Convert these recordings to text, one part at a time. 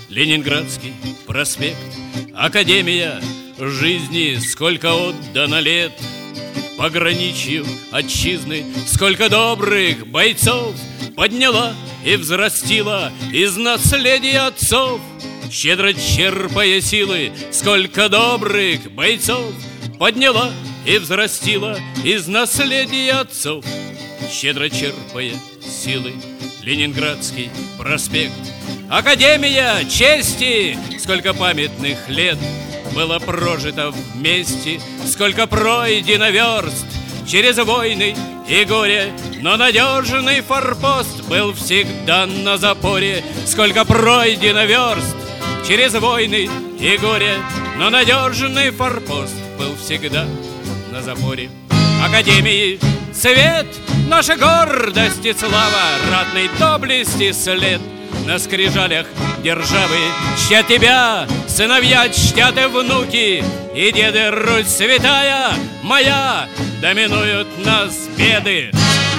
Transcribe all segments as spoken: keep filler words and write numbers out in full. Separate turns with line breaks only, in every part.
Ленинградский проспект, Академия жизни, сколько отдано лет пограничью отчизны, сколько добрых бойцов подняла и взрастила из наследия отцов, щедро черпая силы, сколько добрых бойцов подняла и взрастила из наследия отцов, щедро черпая силы. Ленинградский проспект, Академия чести, сколько памятных лет было прожито вместе, сколько пройдено верст через войны и горе, но надежный форпост был всегда на запоре. Сколько пройдено верст через войны и горе, но надежный форпост был всегда на запоре. Академии цвет, наша гордость и слава, ратной доблести след на скрижалях державы. Чтят тебя сыновья, чтят и внуки, и деды, Русь святая моя, доминуют нас беды.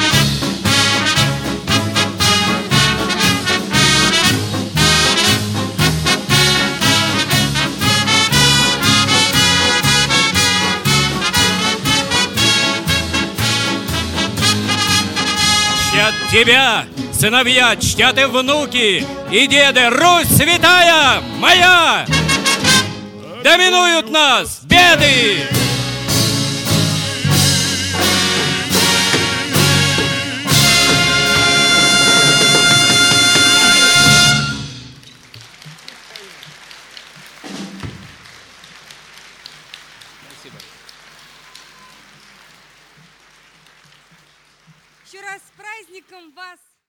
Чтят тебя сыновья, чтят и внуки, и деды, Русь святая моя, доминуют нас беды.